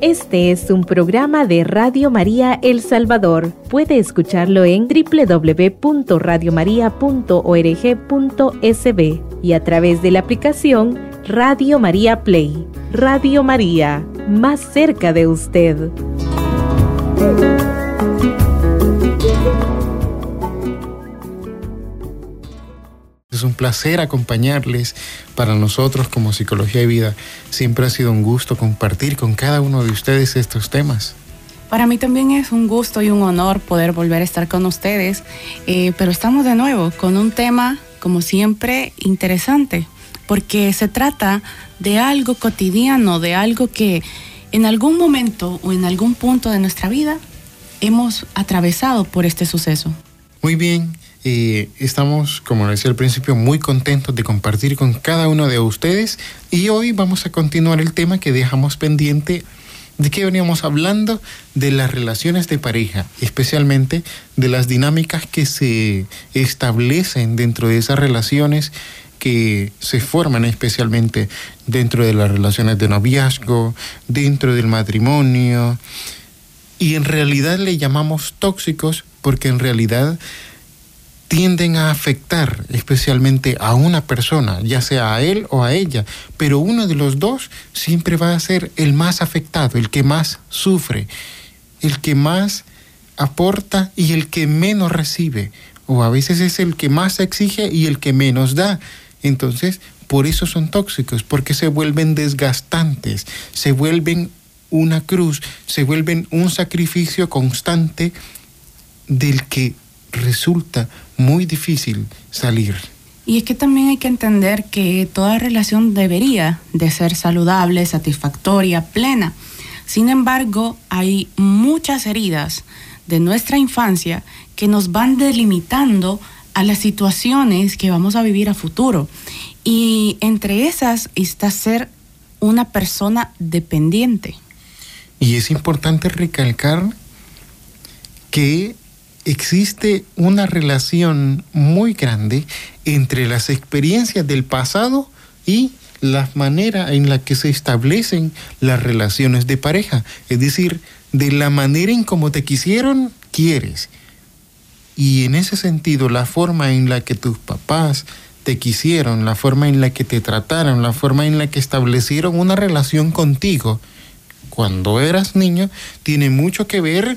Este es un programa de Radio María El Salvador. Puede escucharlo en www.radiomaria.org.sb y a través de la aplicación Radio María Play. Radio María, más cerca de usted. Es un placer acompañarles. Para nosotros como Psicología de Vida siempre ha sido un gusto compartir con cada uno de ustedes estos temas. Para mí también es un gusto y un honor poder volver a estar con ustedes, pero estamos de nuevo con un tema, como siempre, interesante, porque se trata de algo cotidiano, de algo que en algún momento o en algún punto de nuestra vida hemos atravesado por este suceso. Muy bien. Estamos, como decía al principio, muy contentos de compartir con cada uno de ustedes y hoy vamos a continuar el tema que dejamos pendiente. ¿De qué veníamos hablando? De las relaciones de pareja, especialmente de las dinámicas que se establecen dentro de esas relaciones que se forman especialmente dentro de las relaciones de noviazgo, dentro del matrimonio, y en realidad le llamamos tóxicos porque en realidad tienden a afectar especialmente a una persona, ya sea a él o a ella, pero uno de los dos siempre va a ser el más afectado, el que más sufre, el que más aporta y el que menos recibe, o a veces es el que más exige y el que menos da. Entonces, por eso son tóxicos, porque se vuelven desgastantes, se vuelven una cruz, se vuelven un sacrificio constante del que resulta muy difícil salir. Y es que también hay que entender que toda relación debería de ser saludable, satisfactoria, plena. Sin embargo, hay muchas heridas de nuestra infancia que nos van delimitando a las situaciones que vamos a vivir a futuro. Y entre esas está ser una persona dependiente. Y es importante recalcar que existe una relación muy grande entre las experiencias del pasado y la manera en la que se establecen las relaciones de pareja. Es decir, de la manera en cómo te quisieron, quieres. Y en ese sentido, la forma en la que tus papás te quisieron, la forma en la que te trataron, la forma en la que establecieron una relación contigo cuando eras niño, tiene mucho que ver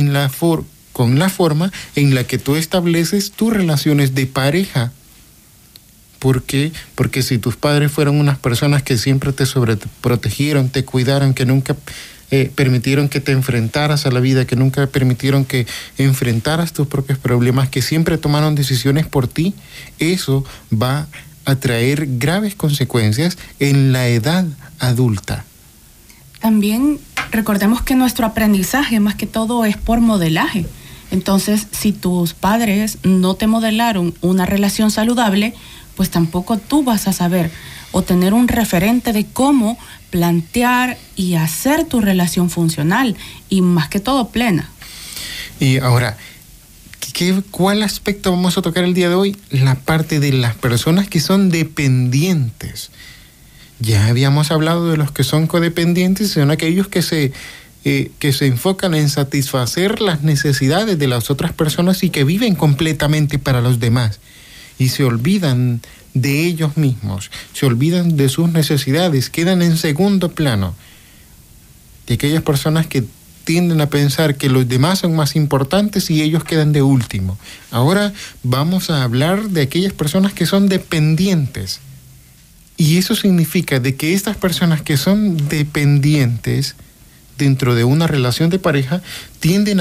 con la forma en la que tú estableces tus relaciones de pareja. ¿Por qué? Porque si tus padres fueron unas personas que siempre te sobreprotegieron, te cuidaron, que nunca permitieron que te enfrentaras a la vida, que nunca permitieron que enfrentaras tus propios problemas, que siempre tomaron decisiones por ti, eso va a traer graves consecuencias en la edad adulta. También recordemos que nuestro aprendizaje más que todo es por modelaje. Entonces, si tus padres no te modelaron una relación saludable, pues tampoco tú vas a saber o tener un referente de cómo plantear y hacer tu relación funcional y más que todo plena. Y ahora, ¿cuál aspecto vamos a tocar el día de hoy? La parte de las personas que son dependientes. Ya habíamos hablado de los que son codependientes, son aquellos que se enfocan en satisfacer las necesidades de las otras personas y que viven completamente para los demás y se olvidan de ellos mismos, se olvidan de sus necesidades, quedan en segundo plano. De aquellas personas que tienden a pensar que los demás son más importantes y ellos quedan de último. Ahora vamos a hablar de aquellas personas que son dependientes. Y eso significa de que estas personas que son dependientes dentro de una relación de pareja tienden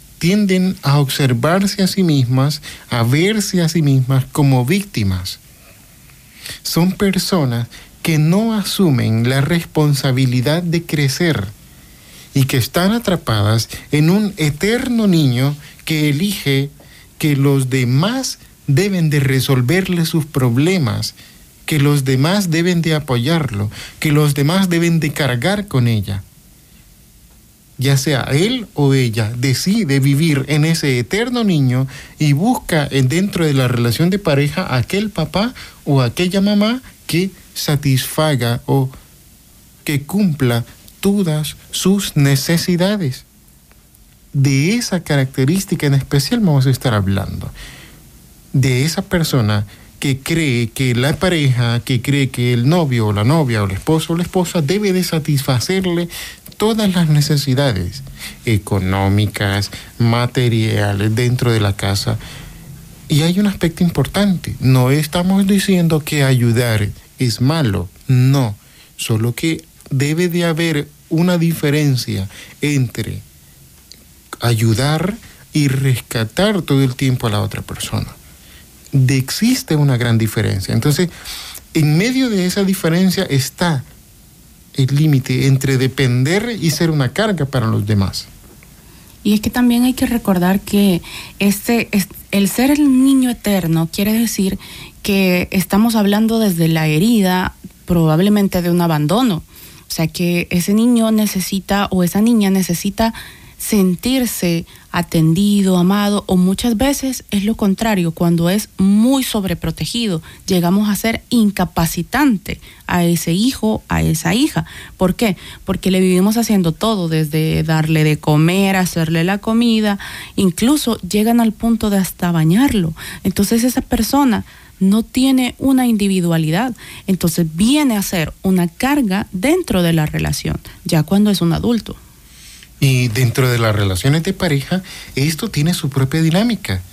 a observarse a sí mismas, a verse a sí mismas como víctimas. Son personas que no asumen la responsabilidad de crecer y que están atrapadas en un eterno niño que elige que los demás deben de resolverle sus problemas, que los demás deben de apoyarlo, que los demás deben de cargar con ella. Ya sea él o ella decide vivir en ese eterno niño y busca dentro de la relación de pareja aquel papá o aquella mamá que satisfaga o que cumpla todas sus necesidades. De esa característica en especial vamos a estar hablando. De esa persona que cree que la pareja, que cree que el novio o la novia o el esposo o la esposa debe de satisfacerle todas las necesidades económicas, materiales dentro de la casa. Y hay un aspecto importante. No estamos diciendo que ayudar es malo, no. Solo que debe de haber una diferencia entre ayudar y rescatar todo el tiempo a la otra persona. Existe una gran diferencia. Entonces, en medio de esa diferencia está el límite entre depender y ser una carga para los demás. Y es que también hay que recordar que el ser el niño eterno quiere decir que estamos hablando desde la herida, probablemente de un abandono. O sea, que ese niño necesita o esa niña necesita sentirse atendido, amado, o muchas veces es lo contrario. Cuando es muy sobreprotegido, llegamos a ser incapacitante a ese hijo, a esa hija. ¿Por qué? Porque le vivimos haciendo todo, desde darle de comer, hacerle la comida, incluso llegan al punto de hasta bañarlo. Entonces esa persona no tiene una individualidad, entonces viene a ser una carga dentro de la relación, ya cuando es un adulto. Y dentro de las relaciones de pareja, esto tiene su propia dinámica.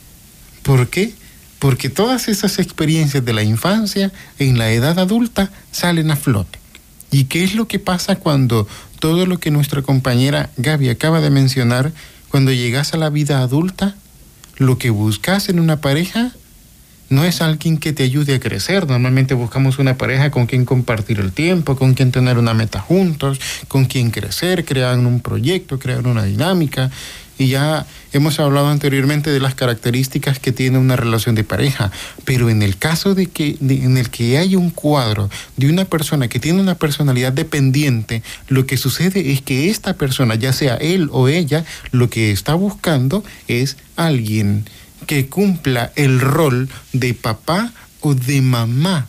¿Por qué? Porque todas esas experiencias de la infancia en la edad adulta salen a flote. ¿Y qué es lo que pasa cuando todo lo que nuestra compañera Gaby acaba de mencionar, cuando llegas a la vida adulta, lo que buscas en una pareja no es alguien que te ayude a crecer? Normalmente buscamos una pareja con quien compartir el tiempo, con quien tener una meta juntos, con quien crecer, crear un proyecto, crear una dinámica. Y ya hemos hablado anteriormente de las características que tiene una relación de pareja. Pero en el caso en el que hay un cuadro de una persona que tiene una personalidad dependiente, lo que sucede es que esta persona, ya sea él o ella, lo que está buscando es alguien que cumpla el rol de papá o de mamá.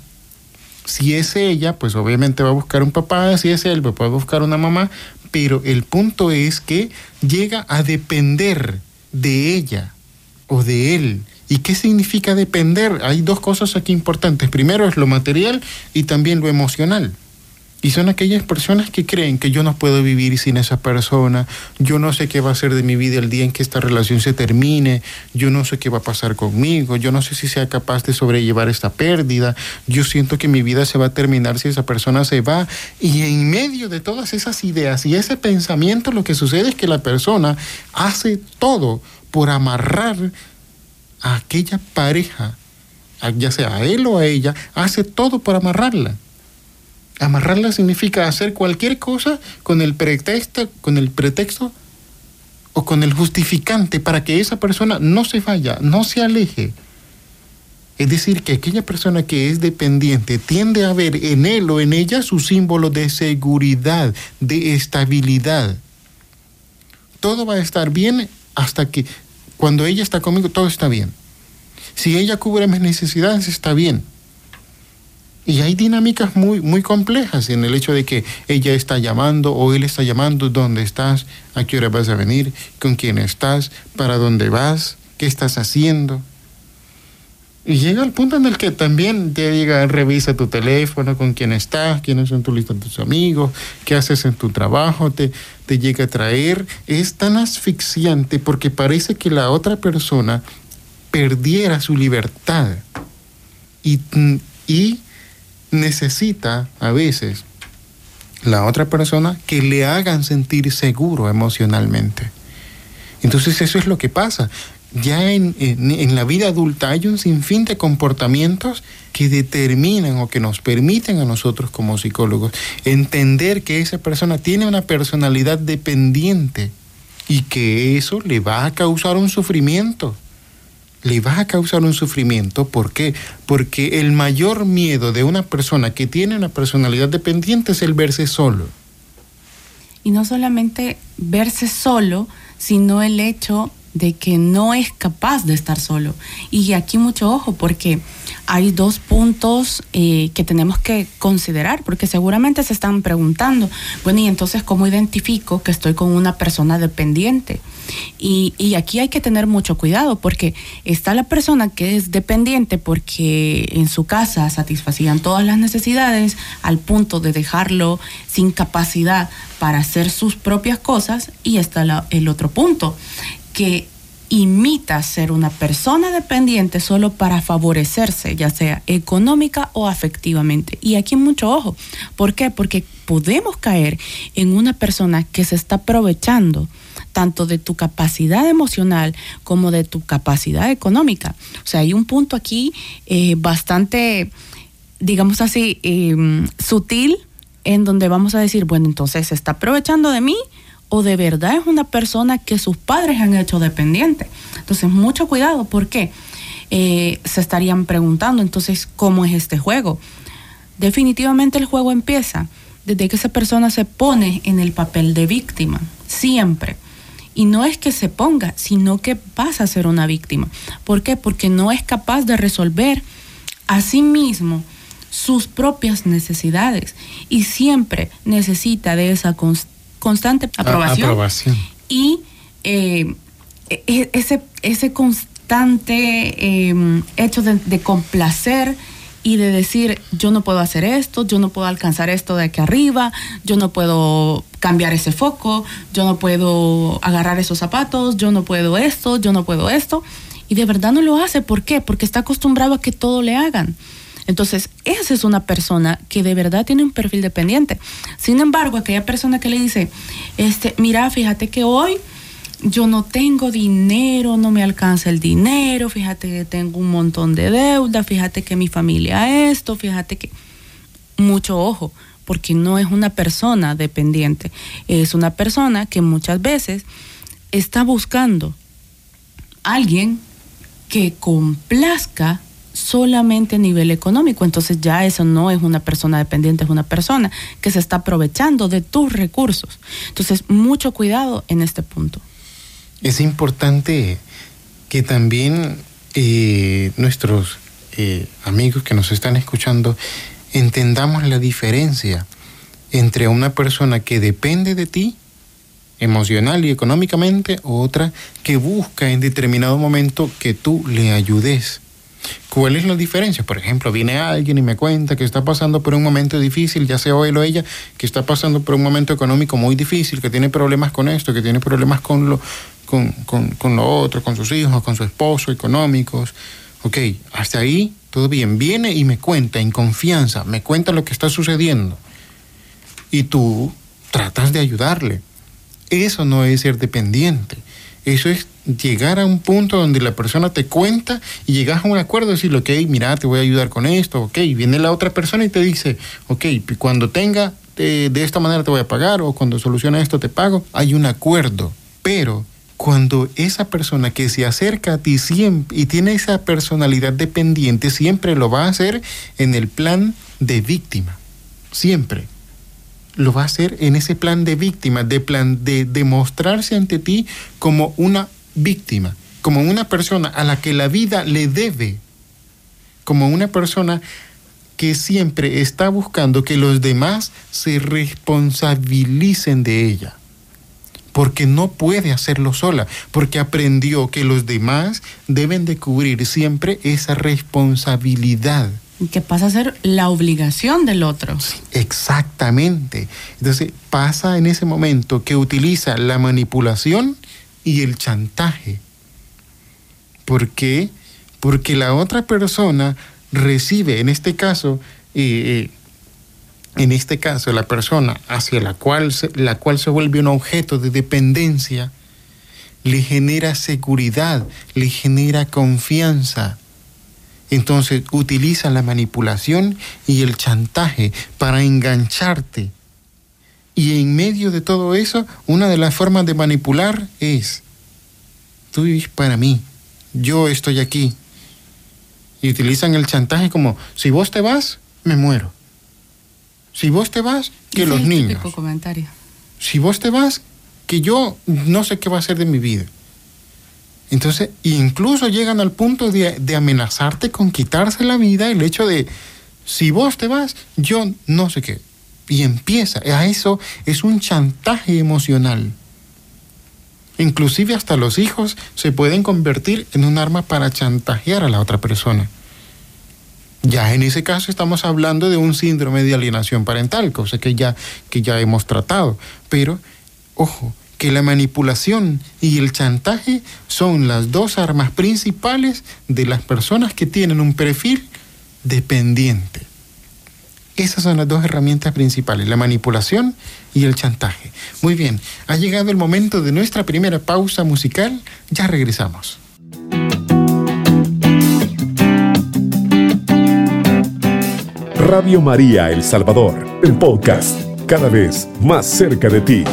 Si es ella, pues obviamente va a buscar un papá, si es él, pues puede buscar una mamá, pero el punto es que llega a depender de ella o de él. ¿Y qué significa depender? Hay dos cosas aquí importantes. Primero es lo material y también lo emocional. Y son aquellas personas que creen que yo no puedo vivir sin esa persona, yo no sé qué va a ser de mi vida el día en que esta relación se termine, yo no sé qué va a pasar conmigo, yo no sé si sea capaz de sobrellevar esta pérdida, yo siento que mi vida se va a terminar si esa persona se va. Y en medio de todas esas ideas y ese pensamiento, lo que sucede es que la persona hace todo por amarrar a aquella pareja, ya sea a él o a ella, hace todo por amarrarla. Amarrarla significa hacer cualquier cosa con el pretexto o con el justificante para que esa persona no se vaya, no se aleje. Es decir, que aquella persona que es dependiente tiende a ver en él o en ella su símbolo de seguridad, de estabilidad. Todo va a estar bien hasta que cuando ella está conmigo todo está bien. Si ella cubre mis necesidades está bien. Y hay dinámicas muy, muy complejas en el hecho de que ella está llamando o él está llamando, ¿dónde estás? ¿A qué hora vas a venir? ¿Con quién estás? ¿Para dónde vas? ¿Qué estás haciendo? Y llega el punto en el que también te diga, revisa tu teléfono, con quién estás, quiénes son tu lista de tus amigos, qué haces en tu trabajo, te llega a traer. Es tan asfixiante porque parece que la otra persona perdiera su libertad y necesita a veces la otra persona que le hagan sentir seguro emocionalmente. Entonces eso es lo que pasa. Ya en la vida adulta hay un sinfín de comportamientos que determinan o que nos permiten a nosotros como psicólogos entender que esa persona tiene una personalidad dependiente y que eso le va a causar un sufrimiento. Le va a causar un sufrimiento. ¿Por qué? Porque el mayor miedo de una persona que tiene una personalidad dependiente es el verse solo. Y no solamente verse solo, sino el hecho de que no es capaz de estar solo. Y aquí mucho ojo, porque hay dos puntos que tenemos que considerar, porque seguramente se están preguntando, bueno, y entonces, ¿cómo identifico que estoy con una persona dependiente? Y aquí hay que tener mucho cuidado, porque está la persona que es dependiente porque en su casa satisfacían todas las necesidades al punto de dejarlo sin capacidad para hacer sus propias cosas, y está el otro punto, que imita ser una persona dependiente solo para favorecerse, ya sea económica o afectivamente. Y aquí mucho ojo. ¿Por qué? Porque podemos caer en una persona que se está aprovechando tanto de tu capacidad emocional como de tu capacidad económica. O sea, hay un punto aquí bastante, digamos así, sutil, en donde vamos a decir, bueno, entonces se está aprovechando de mí, o de verdad es una persona que sus padres han hecho dependiente. Entonces, mucho cuidado, porque se estarían preguntando, entonces, ¿cómo es este juego? Definitivamente el juego empieza desde que esa persona se pone en el papel de víctima, siempre. Y no es que se ponga, sino que pasa a ser una víctima. ¿Por qué? Porque no es capaz de resolver a sí mismo sus propias necesidades, y siempre necesita de esa constante aprobación. Y ese constante hecho de complacer y de decir, yo no puedo hacer esto, yo no puedo alcanzar esto de aquí arriba, yo no puedo cambiar ese foco, yo no puedo agarrar esos zapatos, yo no puedo esto, yo no puedo esto, y de verdad no lo hace. ¿Por qué? Porque está acostumbrado a que todo le hagan. Entonces, esa es una persona que de verdad tiene un perfil dependiente. Sin embargo, aquella persona que le dice, mira, fíjate que hoy yo no tengo dinero, no me alcanza el dinero, fíjate que tengo un montón de deuda, fíjate que mi familia esto, fíjate que... Mucho ojo, porque no es una persona dependiente, es una persona que muchas veces está buscando a alguien que complazca solamente a nivel económico. Entonces ya eso no es una persona dependiente, es una persona que se está aprovechando de tus recursos. Entonces, mucho cuidado en este punto. Es importante que también nuestros amigos que nos están escuchando entendamos la diferencia entre una persona que depende de ti emocional y económicamente, o otra que busca en determinado momento que tú le ayudes. ¿Cuál es la diferencia? Por ejemplo, viene alguien y me cuenta que está pasando por un momento difícil, ya sea él o ella, que está pasando por un momento económico muy difícil, que tiene problemas con esto, que tiene problemas con lo otro, con sus hijos, con su esposo, económicos. Ok, hasta ahí todo bien. Viene y me cuenta en confianza, me cuenta lo que está sucediendo. Y tú tratas de ayudarle. Eso no es ser dependiente. Eso es llegar a un punto donde la persona te cuenta y llegas a un acuerdo, decirle, ok, mira, te voy a ayudar con esto, ok, viene la otra persona y te dice, ok, cuando tenga, de esta manera te voy a pagar, o cuando solucione esto te pago. Hay un acuerdo, pero cuando esa persona que se acerca a ti siempre y tiene esa personalidad dependiente, siempre lo va a hacer en el plan de víctima, siempre. Lo va a hacer en ese plan de víctima, de demostrarse ante ti como una víctima, como una persona a la que la vida le debe, como una persona que siempre está buscando que los demás se responsabilicen de ella, porque no puede hacerlo sola, porque aprendió que los demás deben de cubrir siempre esa responsabilidad. Que pasa a ser la obligación del otro. Sí, exactamente. Entonces pasa en ese momento que utiliza la manipulación y el chantaje. ¿Por qué? Porque la otra persona recibe, en este caso, la persona hacia la cual se vuelve un objeto de dependencia, le genera seguridad, le genera confianza. Entonces utiliza la manipulación y el chantaje para engancharte. Y en medio de todo eso, una de las formas de manipular es, tú vives para mí, yo estoy aquí. Y utilizan el chantaje como, si vos te vas, me muero. Si vos te vas, que los niños. Comentario. Si vos te vas, que yo no sé qué va a ser de mi vida. Entonces, incluso llegan al punto de amenazarte con quitarse la vida, el hecho de, si vos te vas, yo no sé qué. Y empieza, a eso es un chantaje emocional. Inclusive hasta los hijos se pueden convertir en un arma para chantajear a la otra persona. Ya en ese caso estamos hablando de un síndrome de alienación parental, cosa que ya hemos tratado. Pero, ojo, que la manipulación y el chantaje son las dos armas principales de las personas que tienen un perfil dependiente. Esas son las dos herramientas principales, la manipulación y el chantaje. Muy bien, ha llegado el momento de nuestra primera pausa musical. Ya regresamos. Radio María El Salvador, el podcast, cada vez más cerca de ti.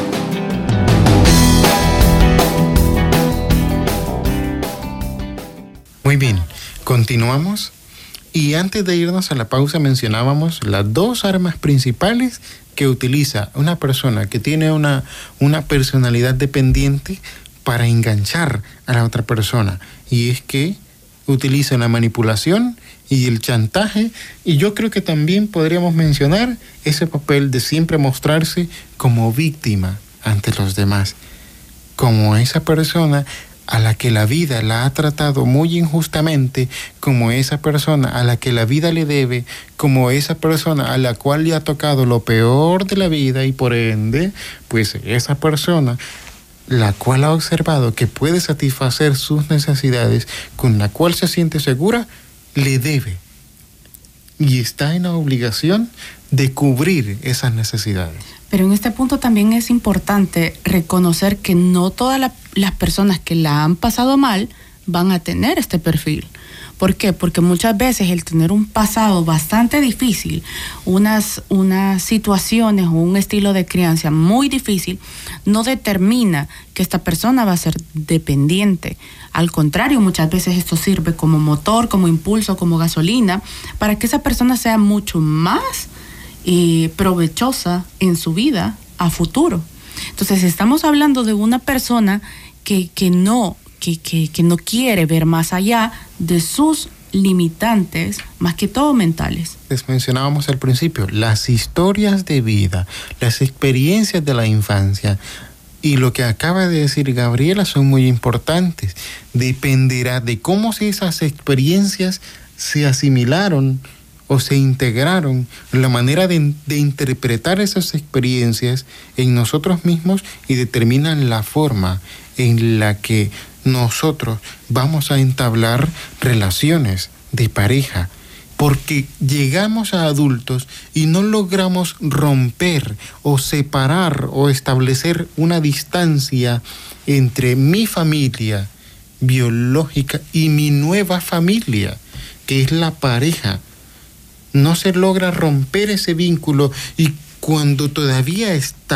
Muy bien, continuamos. Y antes de irnos a la pausa mencionábamos las dos armas principales que utiliza una persona que tiene una personalidad dependiente para enganchar a la otra persona. Y es que utiliza la manipulación y el chantaje. Y yo creo que también podríamos mencionar ese papel de siempre mostrarse como víctima ante los demás. Como esa persona a la que la vida la ha tratado muy injustamente, como esa persona a la que la vida le debe, como esa persona a la cual le ha tocado lo peor de la vida y por ende, pues esa persona la cual ha observado que puede satisfacer sus necesidades, con la cual se siente segura, le debe. Y está en la obligación de cubrir esas necesidades. Pero en este punto también es importante reconocer que no todas las personas que la han pasado mal van a tener este perfil. ¿Por qué? Porque muchas veces el tener un pasado bastante difícil, unas situaciones o un estilo de crianza muy difícil, no determina que esta persona va a ser dependiente. Al contrario, muchas veces esto sirve como motor, como impulso, como gasolina, para que esa persona sea mucho más provechosa en su vida a futuro. Entonces, estamos hablando de una persona que no quiere ver más allá de sus limitantes, más que todo mentales. Les mencionábamos al principio, las historias de vida, las experiencias de la infancia y lo que acaba de decir Gabriela son muy importantes. Dependerá de cómo esas experiencias se asimilaron o se integraron, la manera de interpretar esas experiencias en nosotros mismos y determinan la forma en la que nosotros vamos a entablar relaciones de pareja, porque llegamos a adultos y no logramos romper o separar o establecer una distancia entre mi familia biológica y mi nueva familia, que es la pareja. No se logra romper ese vínculo y cuando todavía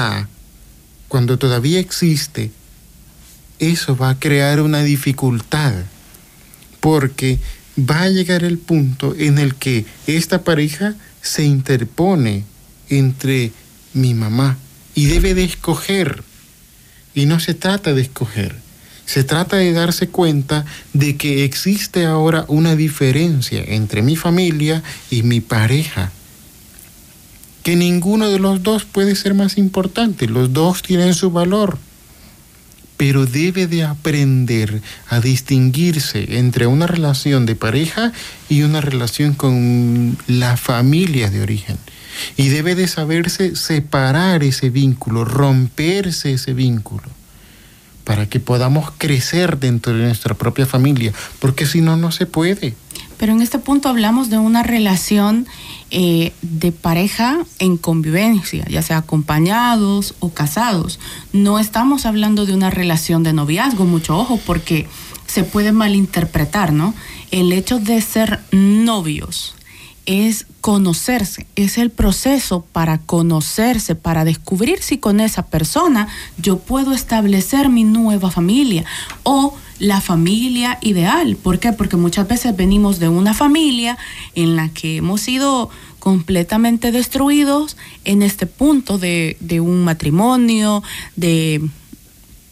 existe, eso va a crear una dificultad, porque va a llegar el punto en el que esta pareja se interpone entre mi mamá y debe de escoger. Y no se trata de escoger, se trata de darse cuenta de que existe ahora una diferencia entre mi familia y mi pareja, que ninguno de los dos puede ser más importante, los dos tienen su valor, pero debe de aprender a distinguirse entre una relación de pareja y una relación con la familia de origen. Y debe de saberse separar ese vínculo, romperse ese vínculo, para que podamos crecer dentro de nuestra propia familia, porque si no, no se puede. Pero en este punto hablamos de una relación de pareja en convivencia, ya sea acompañados o casados. No estamos hablando de una relación de noviazgo, mucho ojo, porque se puede malinterpretar, ¿no? El hecho de ser novios es conocerse, es el proceso para conocerse, para descubrir si con esa persona yo puedo establecer mi nueva familia o la familia ideal. ¿Por qué? Porque muchas veces venimos de una familia en la que hemos sido completamente destruidos en este punto de un matrimonio, de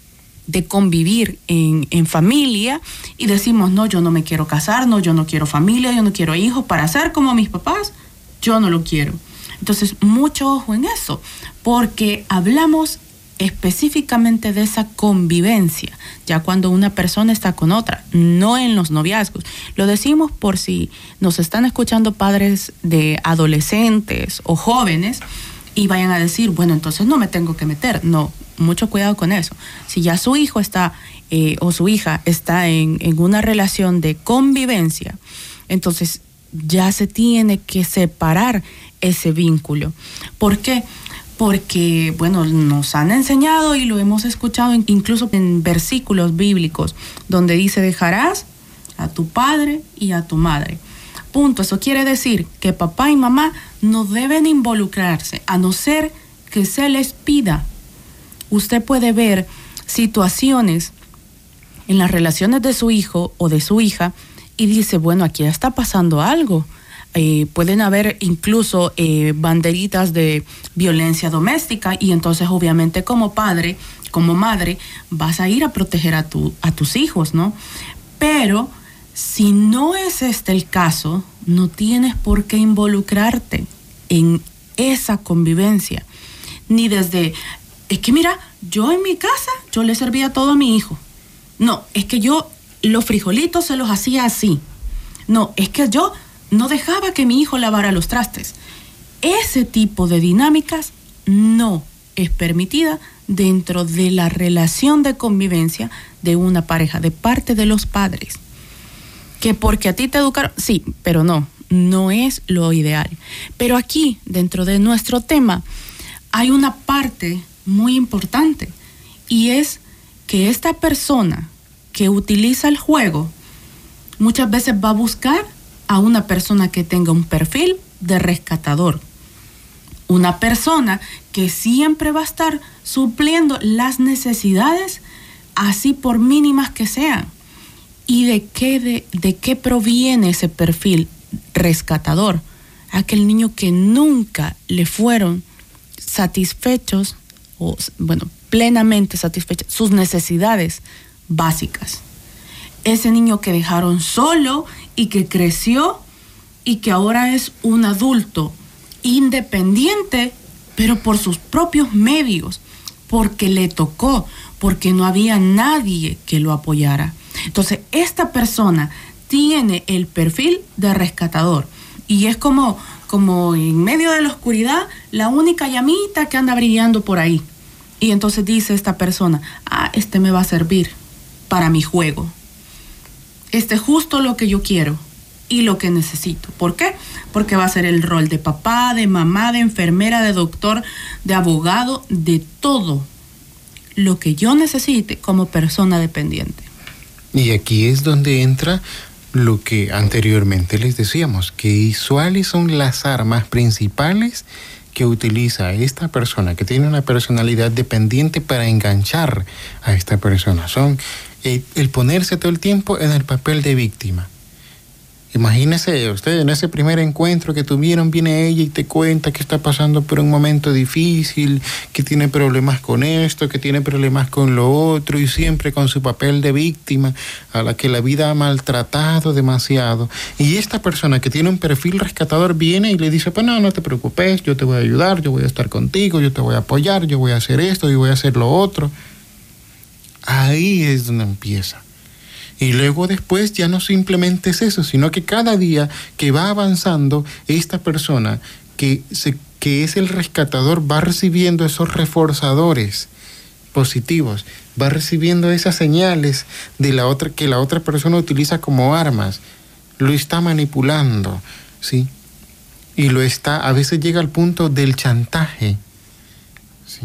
de convivir en familia y decimos, no, yo no me quiero casar, no, yo no quiero familia, yo no quiero hijos para ser como mis papás, yo no lo quiero. Entonces, mucho ojo en eso, porque hablamos específicamente de esa convivencia, ya cuando una persona está con otra, no en los noviazgos. Lo decimos por si nos están escuchando padres de adolescentes o jóvenes y vayan a decir, bueno, entonces no me tengo que meter. No, mucho cuidado con eso. Si ya su hijo está o su hija está en una relación de convivencia, entonces ya se tiene que separar ese vínculo. ¿Por qué? Porque, bueno, nos han enseñado y lo hemos escuchado incluso en versículos bíblicos donde dice, dejarás a tu padre y a tu madre. Punto. Eso quiere decir que papá y mamá no deben involucrarse, a no ser que se les pida. Usted puede ver situaciones en las relaciones de su hijo o de su hija y dice, bueno, aquí está pasando algo. Pueden haber incluso banderitas de violencia doméstica y entonces obviamente como padre, como madre, vas a ir a proteger a tus hijos, ¿no? Pero si no es este el caso, no tienes por qué involucrarte en esa convivencia. Ni desde, es que mira, yo en mi casa, yo le servía todo a mi hijo. No, es que yo los frijolitos se los hacía así. No, es que yo no dejaba que mi hijo lavara los trastes. Ese tipo de dinámicas no es permitida dentro de la relación de convivencia de una pareja, de parte de los padres. Que porque a ti te educaron, sí, pero no es lo ideal. Pero aquí, dentro de nuestro tema, hay una parte muy importante y es que esta persona que utiliza el juego muchas veces va a buscar a una persona que tenga un perfil de rescatador. Una persona que siempre va a estar supliendo las necesidades, así por mínimas que sean. ¿Y de qué proviene ese perfil rescatador? Aquel niño que nunca le fueron satisfechos, plenamente satisfechas sus necesidades básicas. Ese niño que dejaron solo y que creció y que ahora es un adulto independiente, pero por sus propios medios, porque le tocó, porque no había nadie que lo apoyara. Entonces, esta persona tiene el perfil de rescatador y es como en medio de la oscuridad, la única llamita que anda brillando por ahí. Y entonces dice esta persona, este me va a servir para mi juego. Este es justo lo que yo quiero y lo que necesito. ¿Por qué? Porque va a ser el rol de papá, de mamá, de enfermera, de doctor, de abogado, de todo lo que yo necesite como persona dependiente. Y aquí es donde entra lo que anteriormente les decíamos, que cuáles son las armas principales que utiliza esta persona que tiene una personalidad dependiente para enganchar a esta persona. Son el ponerse todo el tiempo en el papel de víctima. Imagínese usted en ese primer encuentro que tuvieron, viene ella y te cuenta que está pasando por un momento difícil, que tiene problemas con esto, que tiene problemas con lo otro, y siempre con su papel de víctima a la que la vida ha maltratado demasiado. Y esta persona que tiene un perfil rescatador viene y le dice, pues no te preocupes, yo te voy a ayudar, yo voy a estar contigo, yo te voy a apoyar, yo voy a hacer esto y voy a hacer lo otro. Ahí es donde empieza. Y luego después ya no simplemente es eso, sino que cada día que va avanzando, esta persona que es el rescatador va recibiendo esos reforzadores positivos, va recibiendo esas señales de que la otra persona utiliza como armas, lo está manipulando, ¿sí? Y a veces llega al punto del chantaje, ¿sí?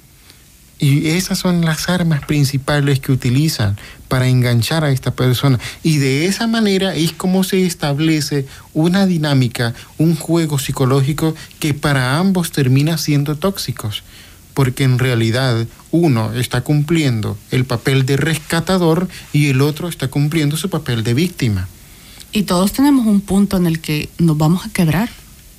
Y esas son las armas principales que utilizan para enganchar a esta persona. Y de esa manera es como se establece una dinámica, un juego psicológico que para ambos termina siendo tóxicos. Porque en realidad uno está cumpliendo el papel de rescatador y el otro está cumpliendo su papel de víctima. Y todos tenemos un punto en el que nos vamos a quebrar.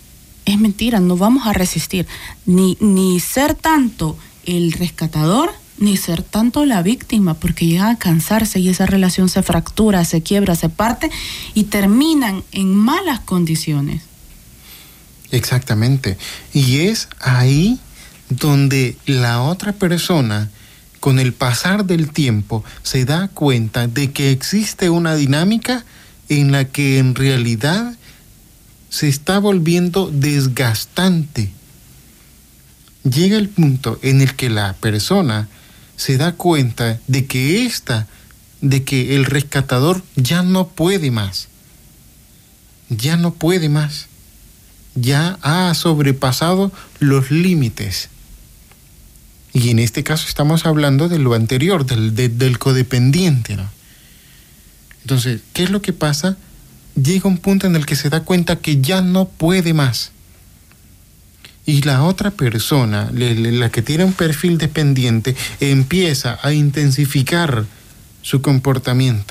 Es mentira, no vamos a resistir. Ni ser tanto el rescatador ni ser tanto la víctima, porque llegan a cansarse y esa relación se fractura, se quiebra, se parte y terminan en malas condiciones. Exactamente. Y es ahí donde la otra persona, con el pasar del tiempo, se da cuenta de que existe una dinámica en la que en realidad se está volviendo desgastante. Llega el punto en el que la persona se da cuenta de que el rescatador ya no puede más. Ya no puede más. Ya ha sobrepasado los límites. Y en este caso estamos hablando de lo anterior, del codependiente, ¿no? Entonces, ¿qué es lo que pasa? Llega un punto en el que se da cuenta que ya no puede más. Y la otra persona, la que tiene un perfil dependiente, empieza a intensificar su comportamiento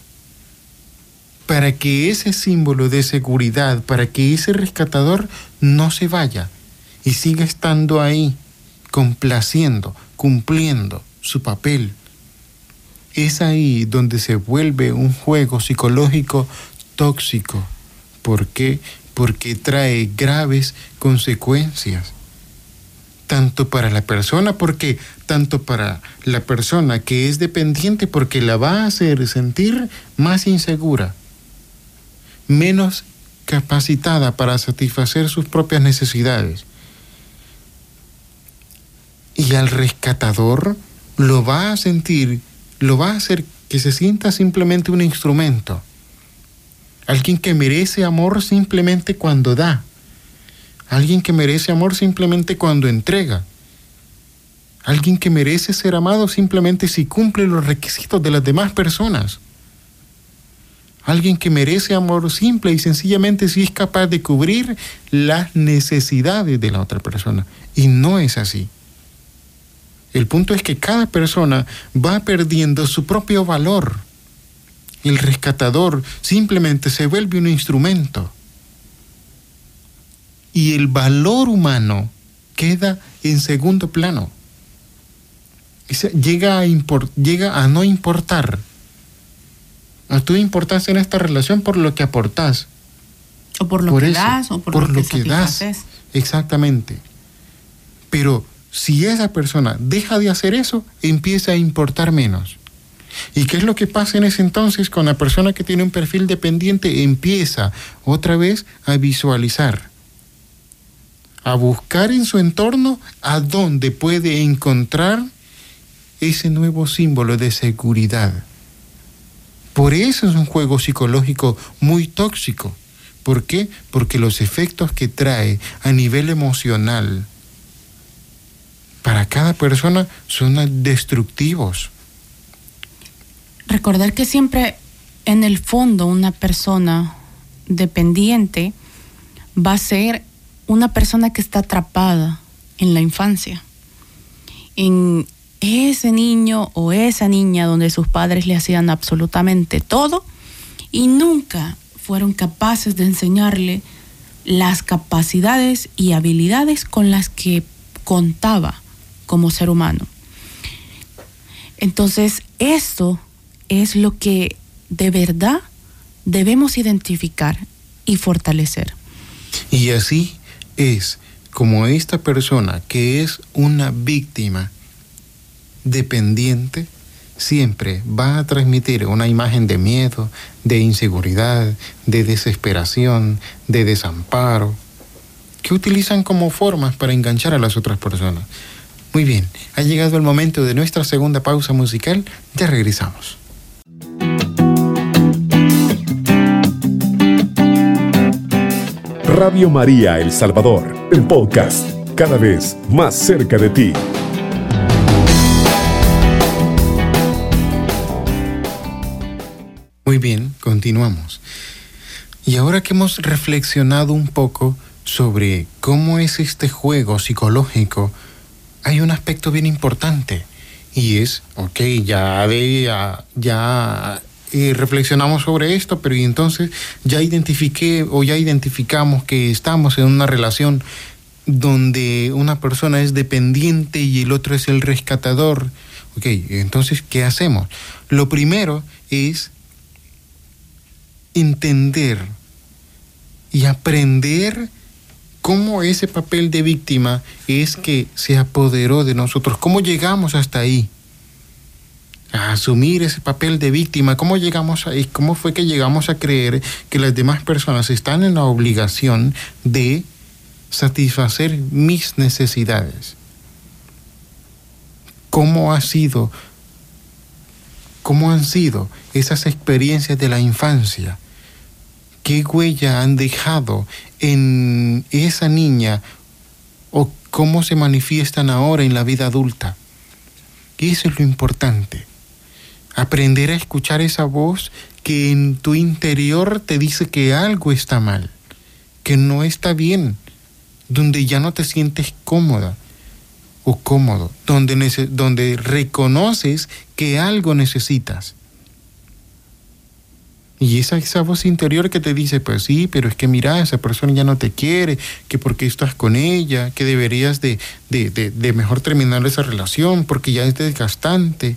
para que ese símbolo de seguridad, para que ese rescatador no se vaya y siga estando ahí, complaciendo, cumpliendo su papel. Es ahí donde se vuelve un juego psicológico tóxico. ¿Por qué? Porque trae graves consecuencias. Tanto para la persona que es dependiente, porque la va a hacer sentir más insegura, menos capacitada para satisfacer sus propias necesidades. Y al rescatador lo va a hacer que se sienta simplemente un instrumento. Alguien que merece amor simplemente cuando da. Alguien que merece amor simplemente cuando entrega. Alguien que merece ser amado simplemente si cumple los requisitos de las demás personas. Alguien que merece amor simple y sencillamente si es capaz de cubrir las necesidades de la otra persona. Y no es así. El punto es que cada persona va perdiendo su propio valor. El rescatador simplemente se vuelve un instrumento. Y el valor humano queda en segundo plano. Llega a no importar. Tú importas en esta relación por lo que aportás. O por lo que das, o por lo que das. Exactamente. Pero si esa persona deja de hacer eso, empieza a importar menos. ¿Y qué es lo que pasa en ese entonces con la persona que tiene un perfil dependiente? Empieza otra vez a visualizar, a buscar en su entorno a dónde puede encontrar ese nuevo símbolo de seguridad. Por eso es un juego psicológico muy tóxico. ¿Por qué? Porque los efectos que trae a nivel emocional para cada persona son destructivos. Recordar que siempre en el fondo una persona dependiente va a ser una persona que está atrapada en la infancia, en ese niño o esa niña donde sus padres le hacían absolutamente todo y nunca fueron capaces de enseñarle las capacidades y habilidades con las que contaba como ser humano. Entonces, esto es lo que de verdad debemos identificar y fortalecer. Y así es como esta persona que es una víctima dependiente siempre va a transmitir una imagen de miedo, de inseguridad, de desesperación, de desamparo, que utilizan como formas para enganchar a las otras personas. Muy bien, ha llegado el momento de nuestra segunda pausa musical, ya regresamos. Radio María El Salvador, el podcast, cada vez más cerca de ti. Muy bien, continuamos. Y ahora que hemos reflexionado un poco sobre cómo es este juego psicológico, hay un aspecto bien importante y es, reflexionamos sobre esto, pero y entonces ya identificamos que estamos en una relación donde una persona es dependiente y el otro es el rescatador, Ok, entonces, ¿qué hacemos? Lo primero es entender y aprender cómo ese papel de víctima es que se apoderó de nosotros. ¿Cómo llegamos hasta ahí? A asumir ese papel de víctima. ¿Cómo llegamos ahí? ¿Cómo fue que llegamos a creer que las demás personas están en la obligación de satisfacer mis necesidades? ¿Cómo han sido esas experiencias de la infancia? ¿Qué huella han dejado en esa niña o cómo se manifiestan ahora en la vida adulta? Eso es lo importante. Aprender a escuchar esa voz que en tu interior te dice que algo está mal, que no está bien, donde ya no te sientes cómoda o cómodo, donde reconoces que algo necesitas. Y esa voz interior que te dice, pues sí, pero es que mira, esa persona ya no te quiere, que por qué estás con ella, que deberías de mejor terminar esa relación porque ya es desgastante.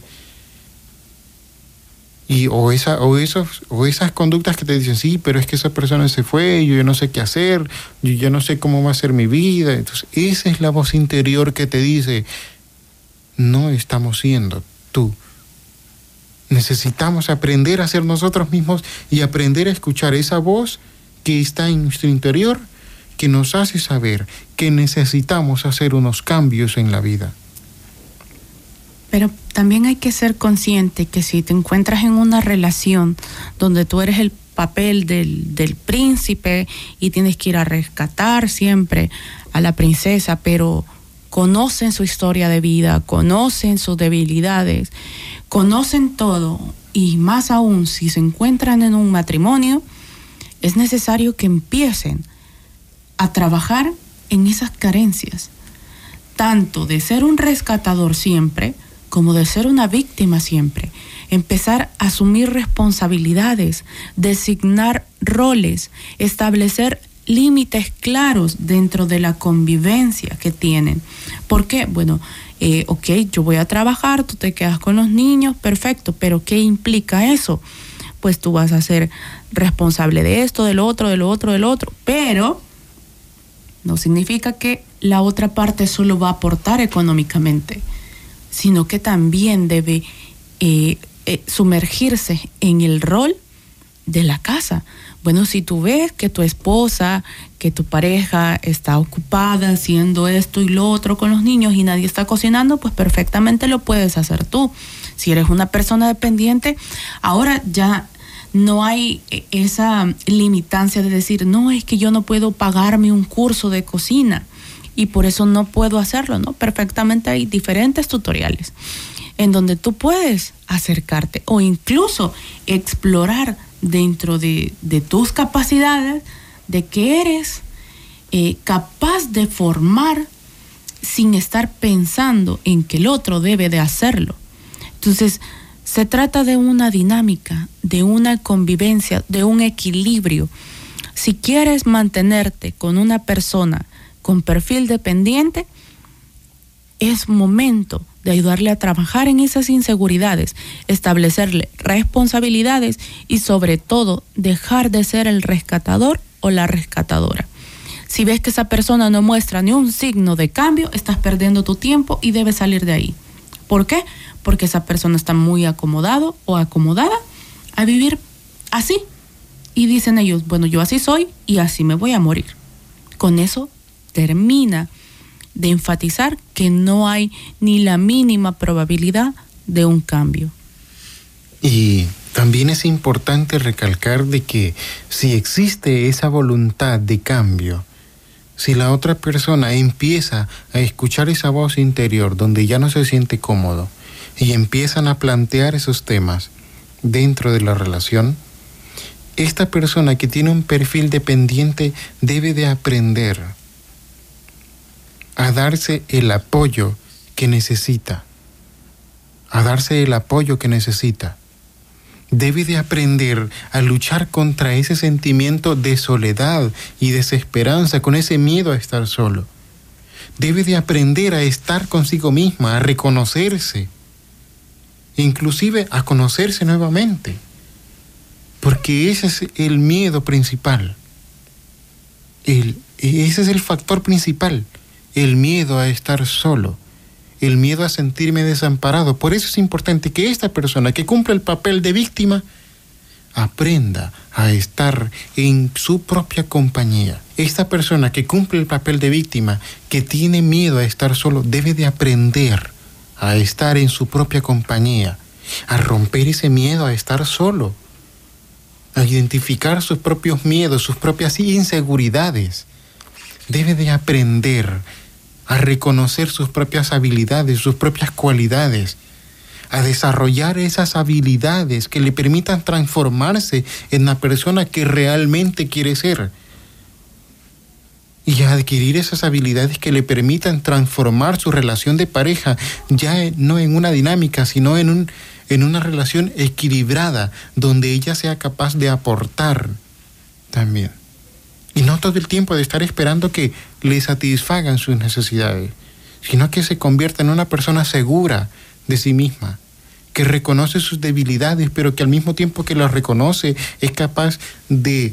O esas conductas que te dicen, sí, pero es que esa persona se fue, yo ya no sé qué hacer, yo ya no sé cómo va a ser mi vida. Entonces, esa es la voz interior que te dice, no estamos siendo tú. Necesitamos aprender a ser nosotros mismos y aprender a escuchar esa voz que está en nuestro interior, que nos hace saber que necesitamos hacer unos cambios en la vida. Pero también hay que ser consciente que si te encuentras en una relación donde tú eres el papel del príncipe y tienes que ir a rescatar siempre a la princesa, pero conocen su historia de vida, conocen sus debilidades, conocen todo, y más aún si se encuentran en un matrimonio, es necesario que empiecen a trabajar en esas carencias, tanto de ser un rescatador siempre, como de ser una víctima siempre. Empezar a asumir responsabilidades, designar roles, establecer límites claros dentro de la convivencia que tienen. ¿Por qué? Bueno, ok, yo voy a trabajar, tú te quedas con los niños, perfecto, pero ¿qué implica eso? Pues tú vas a ser responsable de esto, de lo otro, pero no significa que la otra parte solo va a aportar económicamente, sino que también debe sumergirse en el rol de la casa. Bueno, si tú ves que tu esposa, que tu pareja está ocupada haciendo esto y lo otro con los niños y nadie está cocinando, pues perfectamente lo puedes hacer tú. Si eres una persona dependiente, ahora ya no hay esa limitancia de decir, no, es que yo no puedo pagarme un curso de cocina y por eso no puedo hacerlo, ¿no? Perfectamente hay diferentes tutoriales en donde tú puedes acercarte o incluso explorar dentro de tus capacidades de que eres capaz de formar sin estar pensando en que el otro debe de hacerlo. Entonces, se trata de una dinámica, de una convivencia, de un equilibrio. Si quieres mantenerte con una persona con perfil dependiente, es momento de ayudarle a trabajar en esas inseguridades, establecerle responsabilidades y sobre todo dejar de ser el rescatador o la rescatadora. Si ves que esa persona no muestra ni un signo de cambio, estás perdiendo tu tiempo y debes salir de ahí. ¿Por qué? Porque esa persona está muy acomodado o acomodada a vivir así. Y dicen ellos, bueno, yo así soy y así me voy a morir. Con eso termina de enfatizar que no hay ni la mínima probabilidad de un cambio. Y también es importante recalcar de que si existe esa voluntad de cambio, si la otra persona empieza a escuchar esa voz interior donde ya no se siente cómodo y empiezan a plantear esos temas dentro de la relación, esta persona que tiene un perfil dependiente debe de aprender a darse el apoyo que necesita, Debe de aprender a luchar contra ese sentimiento de soledad y desesperanza, con ese miedo a estar solo. Debe de aprender a estar consigo misma, a reconocerse inclusive a conocerse nuevamente, porque ese es el miedo principal. Ese es el factor principal, el miedo a estar solo, el miedo a sentirme desamparado. Por eso es importante que esta persona que cumple el papel de víctima aprenda a estar en su propia compañía. Esta persona que cumple el papel de víctima, que tiene miedo a estar solo, debe de aprender a estar en su propia compañía, a romper ese miedo a estar solo, a identificar sus propios miedos, sus propias inseguridades. Debe de aprender a reconocer sus propias habilidades, sus propias cualidades, a desarrollar esas habilidades que le permitan transformarse en la persona que realmente quiere ser. Y a adquirir esas habilidades que le permitan transformar su relación de pareja, ya no en una dinámica, sino en una relación equilibrada, donde ella sea capaz de aportar también. Y no todo el tiempo de estar esperando que le satisfagan sus necesidades, sino que se convierta en una persona segura de sí misma, que reconoce sus debilidades, pero que al mismo tiempo que las reconoce, es capaz de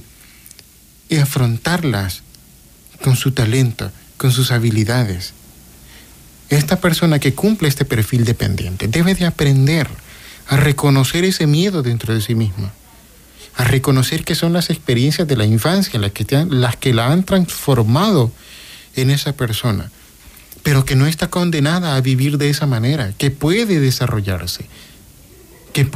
afrontarlas con su talento, con sus habilidades. Esta persona que cumple este perfil dependiente debe de aprender a reconocer ese miedo dentro de sí misma, a reconocer que son las experiencias de la infancia las que la han transformado en esa persona, pero que no está condenada a vivir de esa manera, que puede desarrollarse, que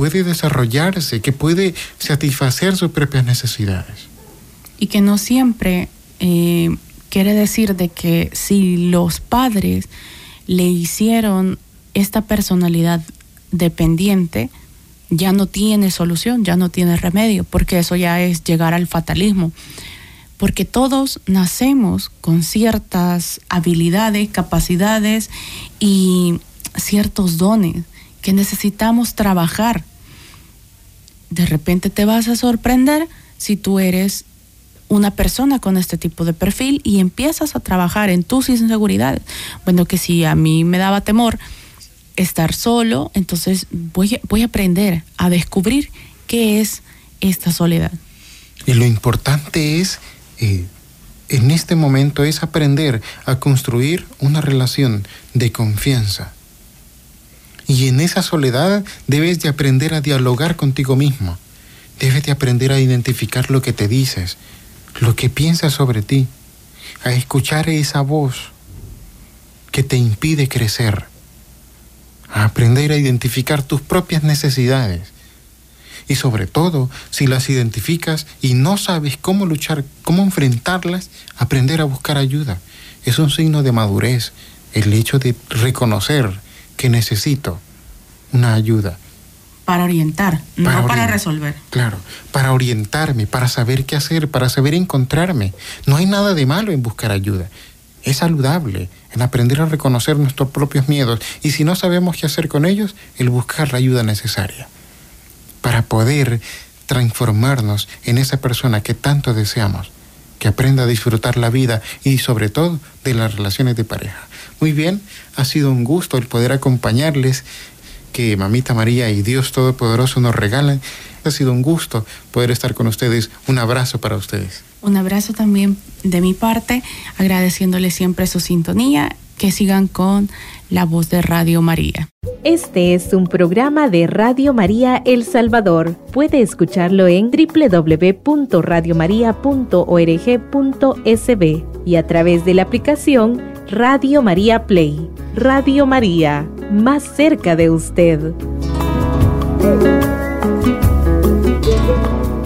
puede satisfacer sus propias necesidades. Y que no siempre quiere decir de que si los padres le hicieron esta personalidad dependiente, ya no tiene solución, ya no tiene remedio, porque eso ya es llegar al fatalismo. Porque todos nacemos con ciertas habilidades, capacidades y ciertos dones que necesitamos trabajar. De repente te vas a sorprender si tú eres una persona con este tipo de perfil y empiezas a trabajar en tus inseguridades. Bueno, que si a mí me daba temor estar solo, entonces voy a aprender a descubrir qué es esta soledad. Y lo importante es, en este momento, es aprender a construir una relación de confianza. Y en esa soledad debes de aprender a dialogar contigo mismo. Debes de aprender a identificar lo que te dices, lo que piensas sobre ti, a escuchar esa voz que te impide crecer, a aprender a identificar tus propias necesidades. Y sobre todo, si las identificas y no sabes cómo luchar, cómo enfrentarlas, aprender a buscar ayuda. Es un signo de madurez el hecho de reconocer que necesito una ayuda. Para orientar, no para resolver. Claro, para orientarme, para saber qué hacer, para saber encontrarme. No hay nada de malo en buscar ayuda. Es saludable en aprender a reconocer nuestros propios miedos y si no sabemos qué hacer con ellos, el buscar la ayuda necesaria para poder transformarnos en esa persona que tanto deseamos, que aprenda a disfrutar la vida y sobre todo de las relaciones de pareja. Muy bien, ha sido un gusto el poder acompañarles, que Mamita María y Dios Todopoderoso nos regalan. Ha sido un gusto poder estar con ustedes. Un abrazo para ustedes. Un abrazo también de mi parte, agradeciéndoles siempre su sintonía, que sigan con la voz de Radio María. Este es un programa de Radio María El Salvador. Puede escucharlo en www.radiomaria.org.sb y a través de la aplicación Radio María Play. Radio María, más cerca de usted.